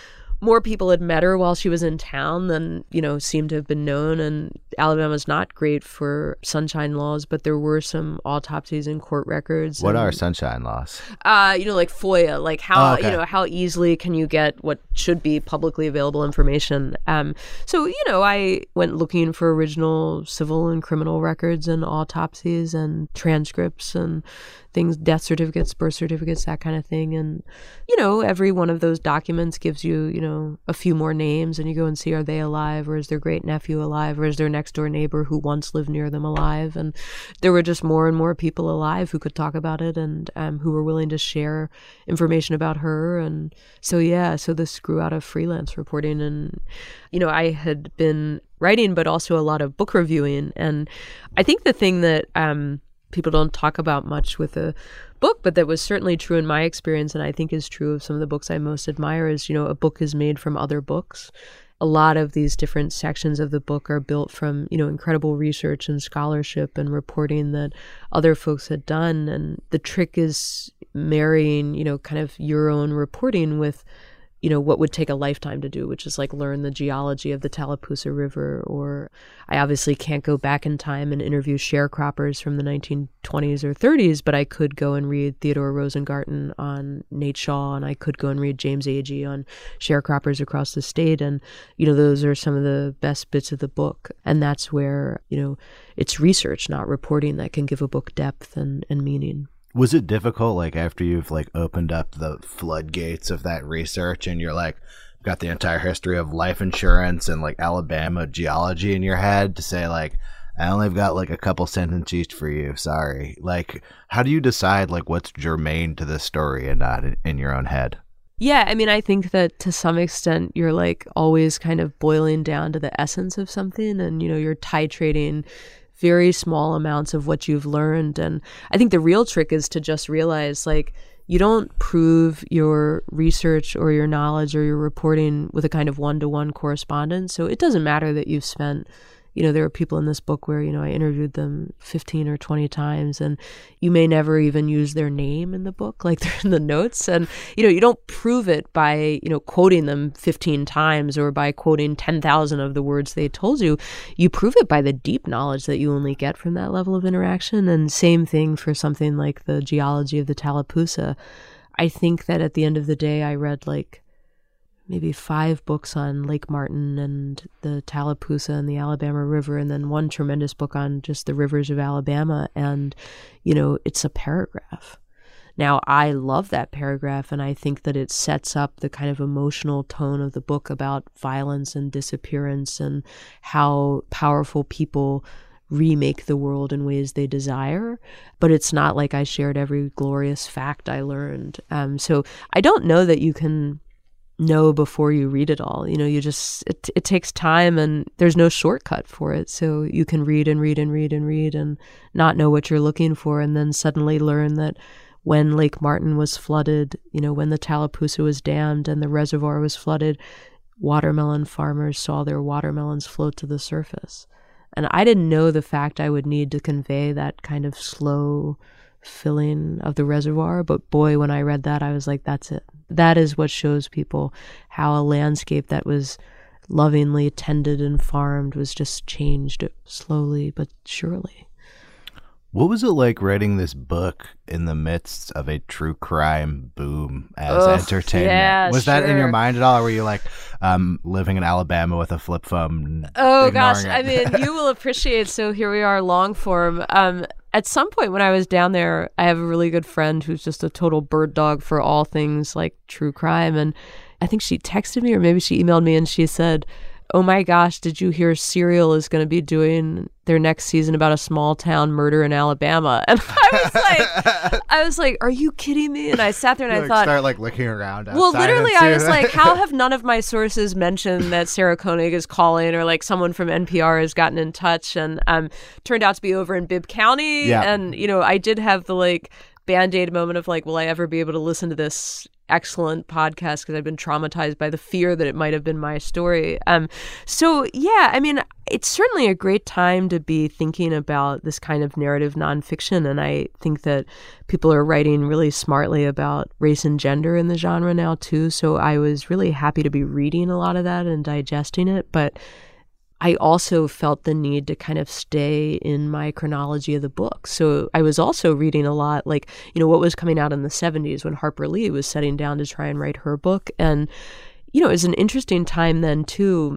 Speaker 6: more people had met her while she was in town than, you know, seemed to have been known. And Alabama's not great for sunshine laws, but there were some autopsies and court records.
Speaker 3: What
Speaker 6: and,
Speaker 3: are sunshine laws?
Speaker 6: Uh, you know, like FOIA, like how,
Speaker 3: Oh, okay.
Speaker 6: you know, how easily can you get what should be publicly available information? Um, so, you know, I went looking for original civil and criminal records and autopsies and transcripts and things, death certificates, birth certificates, that kind of thing. And, you know, every one of those documents gives you, you know, a few more names, and you go and see, are they alive, or is their great nephew alive, or is their next door neighbor who once lived near them alive? And there were just more and more people alive who could talk about it and um, who were willing to share information about her. And so, yeah, so this grew out of freelance reporting. And, you know, I had been writing, but also a lot of book reviewing. And I think the thing that, um, people don't talk about much with a book, but that was certainly true in my experience, and I think is true of some of the books I most admire, is, you know, a book is made from other books. A lot of these different sections of the book are built from, you know, incredible research and scholarship and reporting that other folks had done. And the trick is marrying, you know, kind of your own reporting with, you know, what would take a lifetime to do, which is like learn the geology of the Tallapoosa River. Or I obviously can't go back in time and interview sharecroppers from the nineteen twenties or thirties, but I could go and read Theodore Rosengarten on Nate Shaw, and I could go and read James Agee on sharecroppers across the state. And, you know, those are some of the best bits of the book. And that's where, you know, it's research, not reporting, that can give a book depth and, and meaning.
Speaker 3: Was it difficult, like, after you've, like, opened up the floodgates of that research and you're, like, got the entire history of life insurance and, like, Alabama geology in your head, to say, like, I only have got, like, a couple sentences each for you, sorry. Like, how do you decide, like, what's germane to this story and not in, in your own head?
Speaker 6: Yeah, I mean, I think that to some extent you're, like, always kind of boiling down to the essence of something, and, you know, you're titrating very small amounts of what you've learned. And I think the real trick is to just realize, like, you don't prove your research or your knowledge or your reporting with a kind of one-to-one correspondence. So it doesn't matter that you've spent, you know, there are people in this book where, you know, I interviewed them fifteen or twenty times, and you may never even use their name in the book, like they're in the notes. And, you know, you don't prove it by, you know, quoting them fifteen times or by quoting ten thousand of the words they told you. You prove it by the deep knowledge that you only get from that level of interaction. And same thing for something like the geology of the Tallapoosa. I think that at the end of the day, I read like maybe five books on Lake Martin and the Tallapoosa and the Alabama River, and then one tremendous book on just the rivers of Alabama. And, you know, it's a paragraph. Now, I love that paragraph, and I think that it sets up the kind of emotional tone of the book about violence and disappearance and how powerful people remake the world in ways they desire. But it's not like I shared every glorious fact I learned. Um, so I don't know that you can know before you read it all. You know, you just, it, it takes time, and there's no shortcut for it. So you can read and read and read and read and not know what you're looking for, and then suddenly learn that when Lake Martin was flooded, you know, when the Tallapoosa was dammed and the reservoir was flooded, watermelon farmers saw their watermelons float to the surface. And I didn't know the fact I would need to convey that kind of slow filling of the reservoir. But boy, when I read that, I was like, that's it. That is what shows people how a landscape that was lovingly tended and farmed was just changed slowly but surely.
Speaker 3: What was it like writing this book in the midst of a true crime boom as
Speaker 6: Ugh,
Speaker 3: entertainment?
Speaker 6: yeah,
Speaker 3: was that in
Speaker 6: sure.
Speaker 3: your mind at all, or were you like um, living in Alabama with a flip phone?
Speaker 6: Oh gosh,
Speaker 3: ignoring
Speaker 6: I
Speaker 3: it?
Speaker 6: mean, you will appreciate. So here we are, long form. Um, at some point when I was down there, I have a really good friend who's just a total bird dog for all things like true crime, and I think she texted me or maybe she emailed me, and she said, oh my gosh, did you hear Serial is going to be doing their next season about a small town murder in Alabama? And I was like, I was like, are you kidding me? And I sat there and
Speaker 3: You,
Speaker 6: I
Speaker 3: like,
Speaker 6: thought,
Speaker 3: start like looking around.
Speaker 6: well,
Speaker 3: outside
Speaker 6: literally,
Speaker 3: and see
Speaker 6: I was
Speaker 3: that.
Speaker 6: like, how have none of my sources mentioned that Sarah Koenig is calling, or like someone from N P R has gotten in touch? And um, turned out to be over in Bibb County.
Speaker 3: Yeah.
Speaker 6: And, you know, I did have the like Band-Aid moment of like, will I ever be able to listen to this excellent podcast, because I've been traumatized by the fear that it might have been my story. Um, so yeah, I mean, it's certainly a great time to be thinking about this kind of narrative nonfiction. And I think that people are writing really smartly about race and gender in the genre now, too. So I was really happy to be reading a lot of that and digesting it. But I also felt the need to kind of stay in my chronology of the book. So I was also reading a lot, like, you know, what was coming out in the seventies when Harper Lee was setting down to try and write her book. And, you know, it was an interesting time then, too.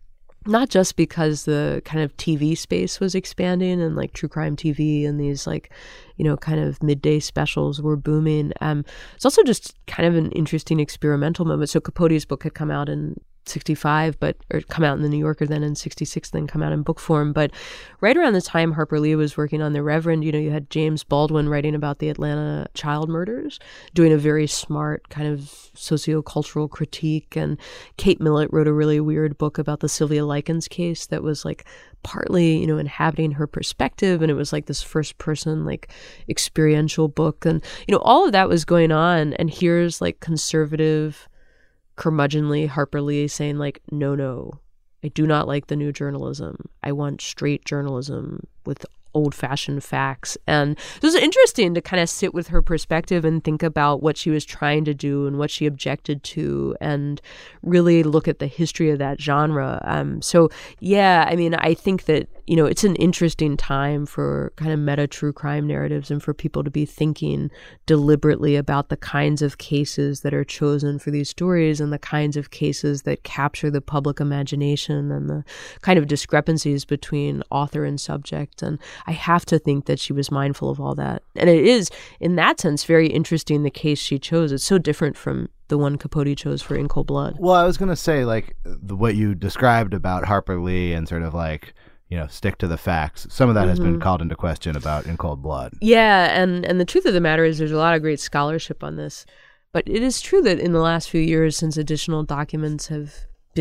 Speaker 6: Not just because the kind of T V space was expanding and like true crime T V and these like, you know, kind of midday specials were booming. Um, it's also just kind of an interesting experimental moment. So Capote's book had come out in sixty-five, but or come out in the New Yorker then in sixty-six, then come out in book form. But right around the time Harper Lee was working on The Reverend, you know, you had James Baldwin writing about the Atlanta child murders, doing a very smart kind of sociocultural critique. And Kate Millett wrote a really weird book about the Sylvia Likens case that was like partly, you know, inhabiting her perspective. And it was like this first person, like experiential book. And, you know, all of that was going on. And here's like conservative, curmudgeonly Harper Lee saying like, no, no, I do not like the new journalism. I want straight journalism with old-fashioned facts. And it was interesting to kind of sit with her perspective and think about what she was trying to do and what she objected to and really look at the history of that genre. Um, so, yeah, I mean, I think that, you know, it's an interesting time for kind of meta true crime narratives and for people to be thinking deliberately about the kinds of cases that are chosen for these stories and the kinds of cases that capture the public imagination and the kind of discrepancies between author and subject. And I have to think that she was mindful of all that. And it is, in that sense, very interesting, the case she chose. It's so different from the one Capote chose for In Cold Blood.
Speaker 3: Well, I was going to say, like, the, what you described about Harper Lee and sort of like, you know, stick to the facts. Some of that mm-hmm. has been called into question about In Cold Blood.
Speaker 6: Yeah, and, and the truth of the matter is there's a lot of great scholarship on this. But it is true that in the last few years, since additional documents have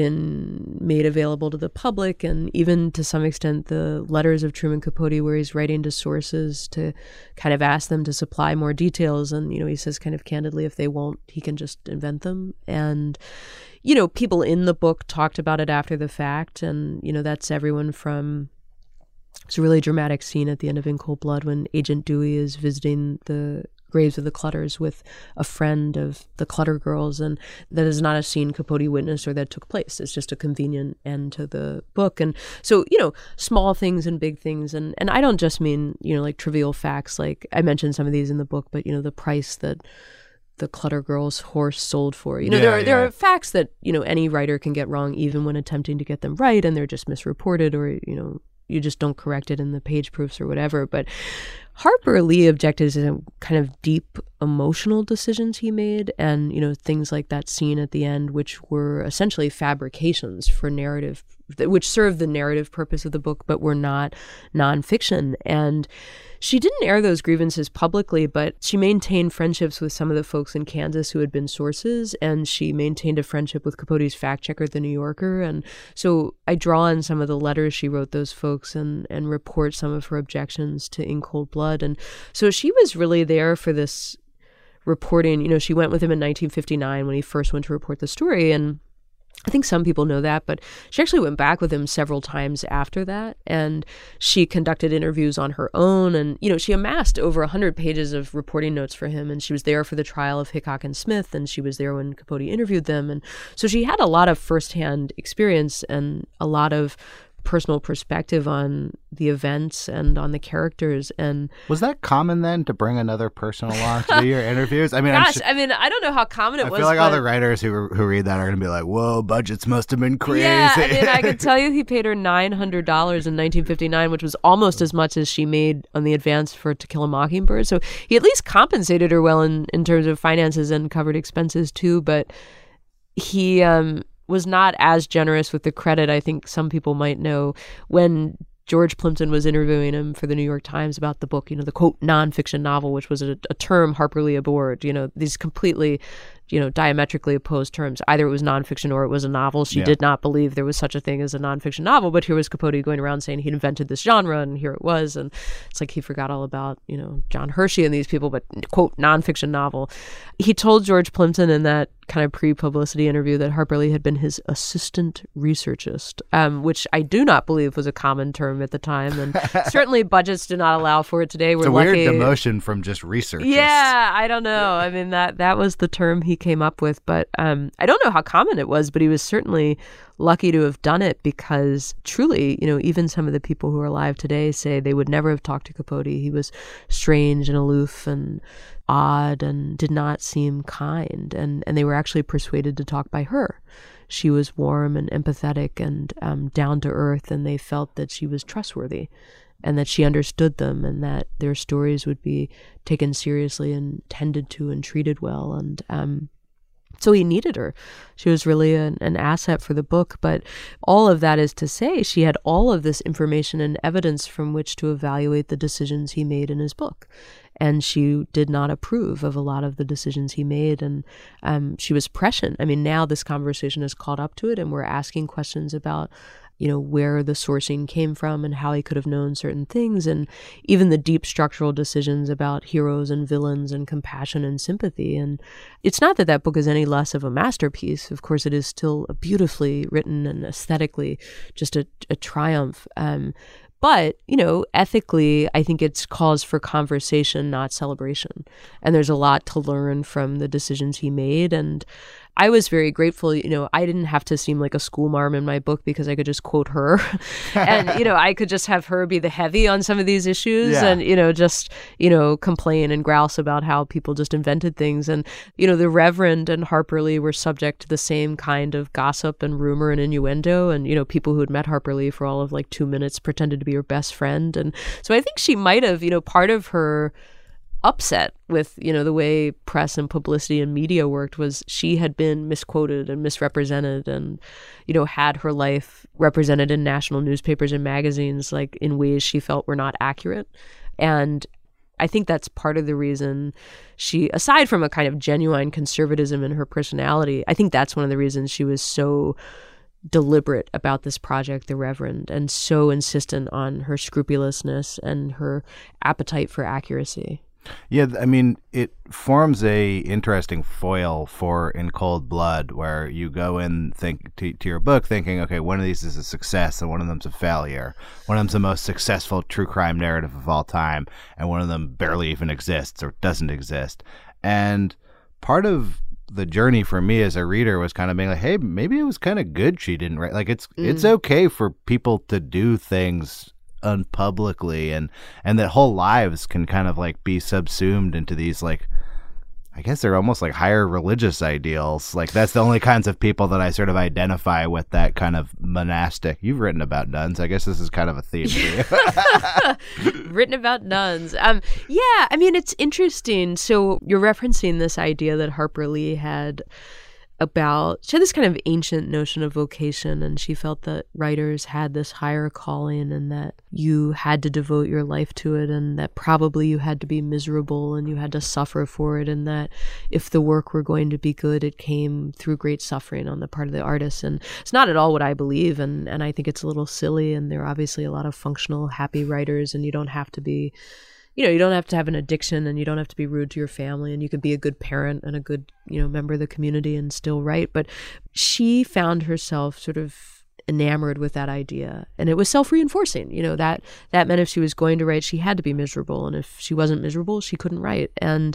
Speaker 6: been made available to the public, and even to some extent the letters of Truman Capote where he's writing to sources to kind of ask them to supply more details. And, you know, he says kind of candidly, if they won't, he can just invent them. And, you know, people in the book talked about it after the fact. And, you know, that's everyone from, it's a really dramatic scene at the end of In Cold Blood when Agent Dewey is visiting the graves of the Clutters with a friend of the Clutter girls, and that is not a scene Capote witnessed or that took place. It's just a convenient end to the book. And so, you know, small things and big things, and and I don't just mean, you know, like trivial facts, like I mentioned some of these in the book, but, you know, the price that the Clutter girl's horse sold for. You know, yeah, there are yeah. there are facts that, you know, any writer can get wrong even when attempting to get them right, and they're just misreported, or, you know, you just don't correct it in the page proofs or whatever. But Harper Lee objected to kind of deep emotional decisions he made, and, you know, things like that scene at the end, which were essentially fabrications for narrative, which served the narrative purpose of the book, but were not nonfiction. And she didn't air those grievances publicly, but she maintained friendships with some of the folks in Kansas who had been sources, and she maintained a friendship with Capote's fact checker at The New Yorker. And so I draw on some of the letters she wrote those folks and, and report some of her objections to In Cold Blood. And so she was really there for this reporting. You know, she went with him in nineteen fifty-nine when he first went to report the story, and I think some people know that, but she actually went back with him several times after that, and she conducted interviews on her own, and, you know, she amassed over one hundred pages of reporting notes for him, and she was there for the trial of Hickok and Smith, and she was there when Capote interviewed them, and so she had a lot of firsthand experience and a lot of personal perspective on the events and on the characters. And
Speaker 3: was that common then, to bring another person along to do your interviews? I mean,
Speaker 6: gosh,
Speaker 3: sh-
Speaker 6: I mean, I don't know how common it
Speaker 3: I
Speaker 6: was.
Speaker 3: I feel like
Speaker 6: but...
Speaker 3: all the writers who who read that are going to be like, "Whoa, budgets must have been crazy."
Speaker 6: Yeah, I mean, I can tell you, he paid her nine hundred dollars in nineteen fifty-nine, which was almost as much as she made on the advance for To Kill a Mockingbird. So he at least compensated her well in in terms of finances and covered expenses too. But he um. was not as generous with the credit I think some people might know when George Plimpton was interviewing him for the New York Times about the book, you know, the quote nonfiction novel, which was a, a term Harper Lee abhorred, you know, these completely you know, diametrically opposed terms. Either it was nonfiction or it was a novel. She
Speaker 7: Yeah.
Speaker 6: did not believe there was such a thing as a nonfiction novel, but here was Capote going around saying he'd invented this genre, and here it was. And it's like he forgot all about, you know, John Hershey and these people, but quote, nonfiction novel. He told George Plimpton in that kind of pre-publicity interview that Harper Lee had been his assistant researchist, um, which I do not believe was a common term at the time. And certainly budgets do not allow for it today. We're
Speaker 3: It's a
Speaker 6: lucky.
Speaker 3: weird demotion from just research.
Speaker 6: Yeah, I don't know. I mean, that that was the term he came up with, but um, I don't know how common it was, but he was certainly lucky to have done it because truly, you know, even some of the people who are alive today say they would never have talked to Capote. He was strange and aloof and odd and did not seem kind, and, and they were actually persuaded to talk by her. She was warm and empathetic and um, down to earth, and they felt that she was trustworthy and that she understood them and that their stories would be taken seriously and tended to and treated well. And um, so he needed her. She was really an, an asset for the book. But all of that is to say she had all of this information and evidence from which to evaluate the decisions he made in his book. And she did not approve of a lot of the decisions he made. And um, she was prescient. I mean, now this conversation has caught up to it, and we're asking questions about, you know, where the sourcing came from and how he could have known certain things, and even the deep structural decisions about heroes and villains and compassion and sympathy. And it's not that that book is any less of a masterpiece. Of course, it is still a beautifully written and aesthetically just a, a triumph. Um, But, you know, ethically, I think it's cause for conversation, not celebration. And there's a lot to learn from the decisions he made. And I was very grateful. You know, I didn't have to seem like a schoolmarm in my book because I could just quote her. And, you know, I could just have her be the heavy on some of these issues
Speaker 3: Yeah.
Speaker 6: and, you know, just, you know, complain and grouse about how people just invented things. And, you know, the Reverend and Harper Lee were subject to the same kind of gossip and rumor and innuendo. And, you know, people who had met Harper Lee for all of like two minutes pretended to be her best friend. And so I think she might have, you know, part of her upset with, you know, the way press and publicity and media worked was she had been misquoted and misrepresented and, you know, had her life represented in national newspapers and magazines like in ways she felt were not accurate. And I think that's part of the reason she, aside from a kind of genuine conservatism in her personality, I think that's one of the reasons she was so deliberate about this project, The Reverend, and so insistent on her scrupulousness and her appetite for accuracy.
Speaker 7: Yeah, I mean, it forms a interesting foil for In Cold Blood, where you go in think to, to your book thinking, okay, one of these is a success and one of them's a failure. One of them's the most successful true crime narrative of all time, and one of them barely even exists or doesn't exist. And part of the journey for me as a reader was kind of being like, hey, maybe it was kind of good she didn't write. Like, it's mm. it's okay for people to do things unpublicly, and and that whole lives can kind of like be subsumed into these, like, I guess they're almost like higher religious ideals. Like, that's the only kinds of people that I sort of identify with, that kind of monastic. You've written about nuns. I guess this is kind of a theme for you.
Speaker 6: Written about nuns. Um, yeah, I mean, it's interesting. So you're referencing this idea that Harper Lee had about, she had this kind of ancient notion of vocation, and she felt that writers had this higher calling and that you had to devote your life to it, and that probably you had to be miserable and you had to suffer for it, and that if the work were going to be good, it came through great suffering on the part of the artist. And it's not at all what I believe, and, and I think it's a little silly, and there are obviously a lot of functional, happy writers, and you don't have to be, you know, you don't have to have an addiction, and you don't have to be rude to your family, and you could be a good parent and a good, you know, member of the community and still write. But she found herself sort of enamored with that idea, and it was self-reinforcing. You know, that that meant if she was going to write, she had to be miserable, and if she wasn't miserable, she couldn't write. And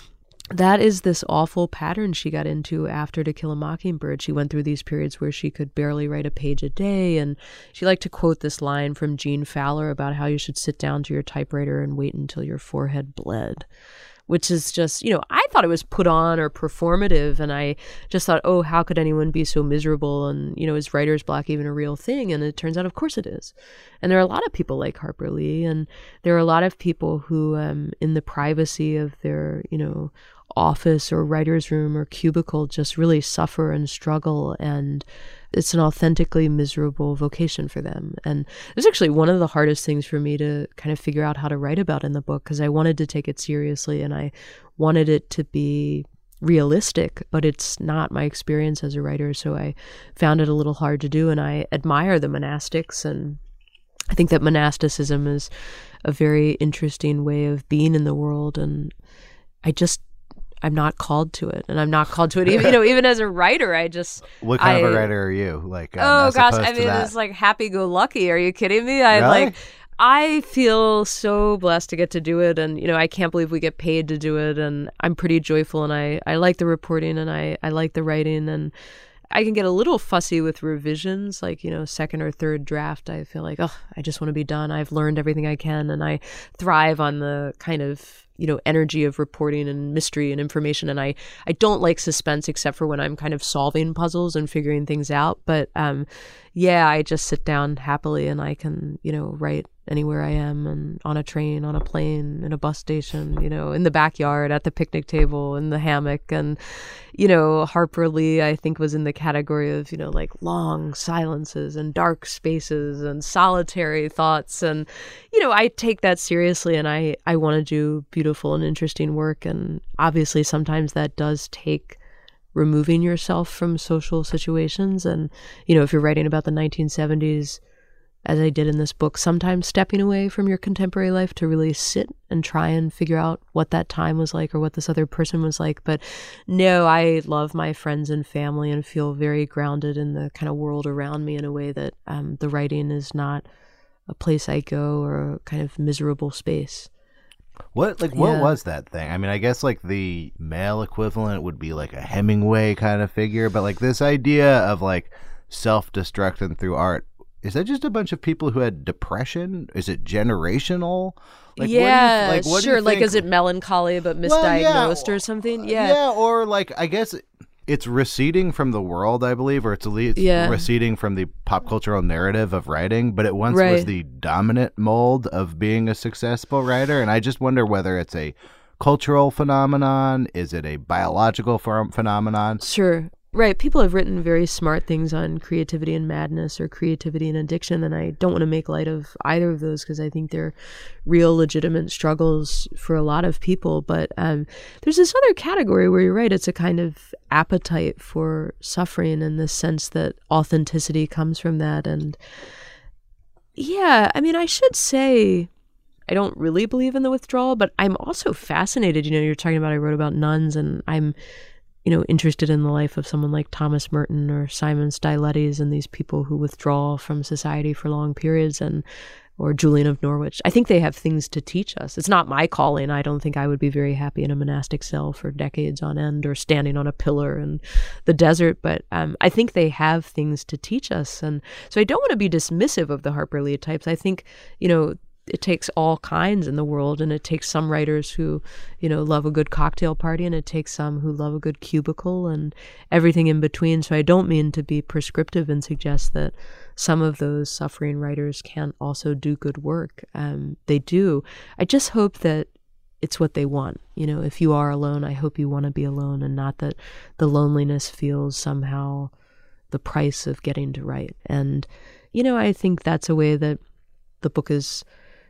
Speaker 6: that is this awful pattern she got into after To Kill a Mockingbird. She went through these periods where she could barely write a page a day, and she liked to quote this line from Gene Fowler about how you should sit down to your typewriter and wait until your forehead bled, which is just, you know, I thought it was put on or performative, and I just thought, oh, how could anyone be so miserable, and, you know, is writer's block even a real thing? And it turns out, of course it is. And there are a lot of people like Harper Lee, and there are a lot of people who, um, in the privacy of their, you know, office or writer's room or cubicle, just really suffer and struggle, and it's an authentically miserable vocation for them. And it was actually one of the hardest things for me to kind of figure out how to write about in the book, because I wanted to take it seriously, and I wanted it to be realistic, but it's not my experience as a writer. So I found it a little hard to do, and I admire the monastics, and I think that monasticism is a very interesting way of being in the world, and I just I'm not called to it, and I'm not called to it even you know even as a writer. I just
Speaker 7: What kind
Speaker 6: I,
Speaker 7: of a writer are you? Like, um,
Speaker 6: oh
Speaker 7: as
Speaker 6: gosh,
Speaker 7: opposed
Speaker 6: I
Speaker 7: to
Speaker 6: mean,
Speaker 7: that?
Speaker 6: it's like happy-go-lucky. Are you kidding me? I
Speaker 7: Really?
Speaker 6: like. I feel so blessed to get to do it, and you know I can't believe we get paid to do it, and I'm pretty joyful, and I, I like the reporting, and I, I like the writing, and I can get a little fussy with revisions, like, you know, second or third draft. I feel like, oh, I just want to be done. I've learned everything I can, and I thrive on the kind of, you know, energy of reporting and mystery and information. And I, I don't like suspense except for when I'm kind of solving puzzles and figuring things out. But um, yeah, I just sit down happily and I can, you know, write anywhere I am, and on a train, on a plane, in a bus station, you know, in the backyard, at the picnic table, in the hammock. And, you know, Harper Lee, I think, was in the category of, you know, like long silences and dark spaces and solitary thoughts. And, you know, I take that seriously, and I, I want to do beautiful and interesting work. And obviously sometimes that does take removing yourself from social situations. And, you know, if you're writing about the nineteen seventies, as I did in this book, sometimes stepping away from your contemporary life to really sit and try and figure out what that time was like or what this other person was like. But no, I love my friends and family and feel very grounded in the kind of world around me in a way that um, the writing is not a place I go or a kind of miserable space.
Speaker 7: What like what
Speaker 6: Yeah.
Speaker 7: was that thing? I mean, I guess like the male equivalent would be like a Hemingway kind of figure, but like this idea of like self-destruction through art, is that just a bunch of people who had depression? Is it generational? Like,
Speaker 6: yeah,
Speaker 7: what do you, like, what do
Speaker 6: sure.
Speaker 7: you
Speaker 6: Like,
Speaker 7: think?
Speaker 6: is it melancholy but
Speaker 7: Well,
Speaker 6: misdiagnosed
Speaker 7: yeah,
Speaker 6: or something? Yeah.
Speaker 7: Yeah, or like I guess it's receding from the world, I believe, or it's, at least
Speaker 6: Yeah.
Speaker 7: receding from the pop cultural narrative of writing, but it once was
Speaker 6: Right.
Speaker 7: the dominant mold of being a successful writer. And I just wonder whether it's a cultural phenomenon, is it a biological ph- phenomenon?
Speaker 6: Sure. Right. People have written very smart things on creativity and madness or creativity and addiction, and I don't want to make light of either of those because I think they're real legitimate struggles for a lot of people. But um, there's this other category where you're right, it's a kind of appetite for suffering in the sense that authenticity comes from that. And yeah, I mean, I should say I don't really believe in the withdrawal, but I'm also fascinated. You know, you're talking about I wrote about nuns, and I'm you know, interested in the life of someone like Thomas Merton or Simon Stylites and these people who withdraw from society for long periods, and or Julian of Norwich. I think they have things to teach us. It's not my calling. I don't think I would be very happy in a monastic cell for decades on end or standing on a pillar in the desert, but um, I think they have things to teach us. And so I don't want to be dismissive of the Harper Lee types. I think, you know, it takes all kinds in the world, and it takes some writers who, you know, love a good cocktail party, and it takes some who love a good cubicle and everything in between. So I don't mean to be prescriptive and suggest that some of those suffering writers can't also do good work. Um, they do. I just hope that it's what they want. You know, if you are alone, I hope you want to be alone, and not that the loneliness feels somehow the price of getting to write. And, you know, I think that's a way that the book is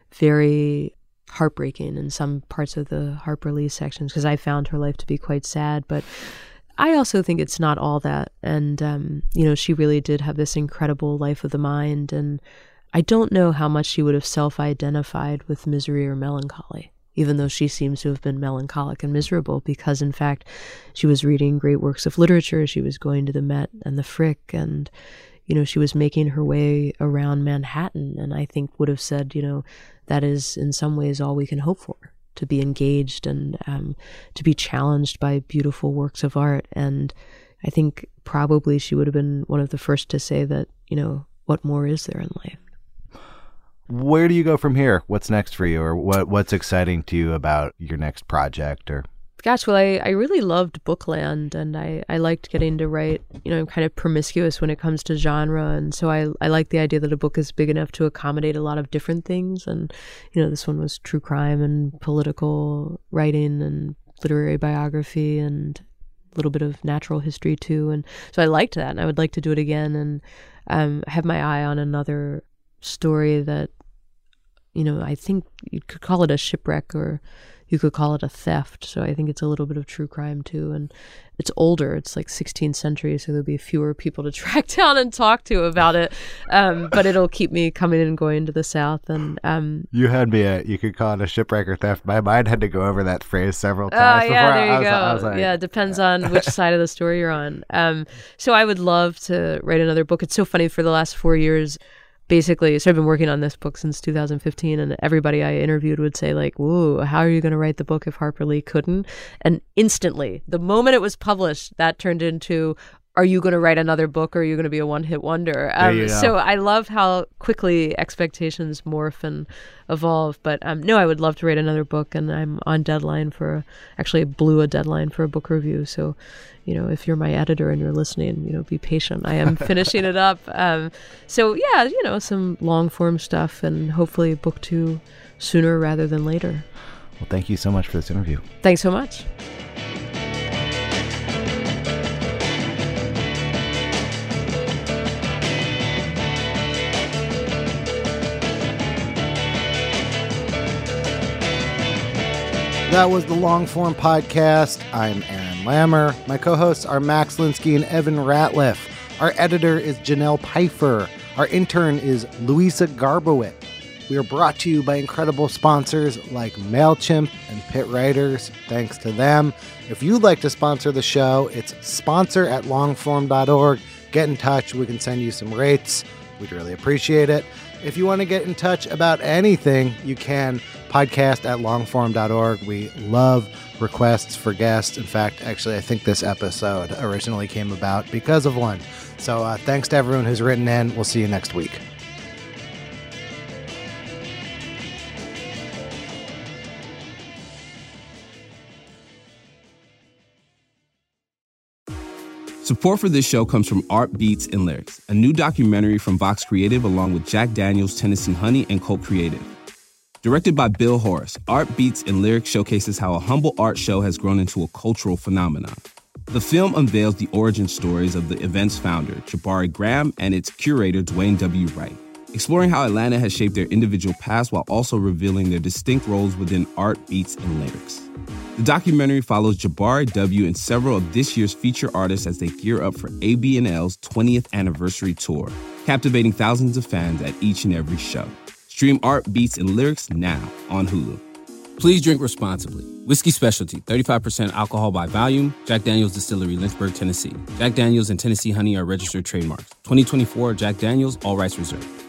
Speaker 6: very heartbreaking in some parts of the Harper Lee sections, because I found her life to be quite sad. But I also think it's not all that. And, um, you know, she really did have this incredible life of the mind. And I don't know how much she would have self-identified with misery or melancholy, even though she seems to have been melancholic and miserable, because, in fact, she was reading great works of literature. She was going to the Met and the Frick, and you know, she was making her way around Manhattan, and I think would have said, you know, that is in some ways all we can hope for, to be engaged and um, to be challenged by beautiful works of art. And I think probably she would have been one of the first to say that, you know, what more is there in life?
Speaker 7: Where do you go from here? What's next for you, or what what's exciting to you about your next project? Or
Speaker 6: Gosh, well, I, I really loved Bookland, and I, I liked getting to write. You know, I'm kind of promiscuous when it comes to genre, and so I, I like the idea that a book is big enough to accommodate a lot of different things. And, you know, this one was true crime and political writing and literary biography and a little bit of natural history too. And so I liked that, and I would like to do it again. And um, I have my eye on another story that, you know, I think you could call it a shipwreck, or you could call it a theft. So I think it's a little bit of true crime too. And it's older. It's like sixteenth century, so there'll be fewer people to track down and talk to about it. Um, but it'll keep me coming and going to the South. And um,
Speaker 7: you had me a, you could call it a shipwreck or theft. My mind had to go over that phrase several
Speaker 6: oh
Speaker 7: times.
Speaker 6: yeah,
Speaker 7: before
Speaker 6: there you
Speaker 7: I, I was,
Speaker 6: go.
Speaker 7: I was like,
Speaker 6: yeah, it depends on which side of the story you're on. Um, so I would love to write another book. It's so funny, for the last four years, basically, so I've been working on this book since two thousand fifteen, and everybody I interviewed would say like, "Whoa, how are you going to write the book if Harper Lee couldn't?" And instantly, the moment it was published, that turned into, are you going to write another book, or are you going to be a one-hit wonder? Um,
Speaker 7: you go.
Speaker 6: So I love how quickly expectations morph and evolve. But um, no, I would love to write another book, and I'm on deadline for, actually blew a deadline for a book review. So, you know, if you're my editor and you're listening, you know, be patient. I am finishing it up. Um, so yeah, you know, some long-form stuff, and hopefully book two sooner rather than later.
Speaker 7: Well, thank you so much for this interview.
Speaker 6: Thanks so much.
Speaker 3: That was the Long Form Podcast. I'm Aaron Lammer. My co-hosts are Max Linsky and Evan Ratliff. Our editor is Janelle Pfeiffer. Our intern is Louisa Garbowit. We are brought to you by incredible sponsors like MailChimp and Pitt Writers. Thanks to them. If you'd like to sponsor the show, it's sponsor at longform dot org. Get in touch. We can send you some rates. We'd really appreciate it. If you want to get in touch about anything, you can. Podcast at longform dot org. We love requests for guests. In fact, actually, I think this episode originally came about because of one. So uh, thanks to everyone who's written in. We'll see you next week.
Speaker 1: Support for this show comes from Art Beats and Lyrics, a new documentary from Vox Creative along with Jack Daniels, Tennessee Honey, and Colt Creative. Directed by Bill Horace, Art Beats and Lyrics showcases how a humble art show has grown into a cultural phenomenon. The film unveils the origin stories of the event's founder, Jabari Graham, and its curator, Dwayne W. Wright, exploring how Atlanta has shaped their individual past while also revealing their distinct roles within art, beats, and lyrics. The documentary follows Jabari W. and several of this year's feature artists as they gear up for A B and L's twentieth anniversary tour, captivating thousands of fans at each and every show. Stream Art, Beats, and Lyrics now on Hulu.
Speaker 8: Please drink responsibly. Whiskey Specialty, thirty-five percent alcohol by volume. Jack Daniel's Distillery, Lynchburg, Tennessee. Jack Daniel's and Tennessee Honey are registered trademarks. twenty twenty-four Jack Daniel's, all rights reserved.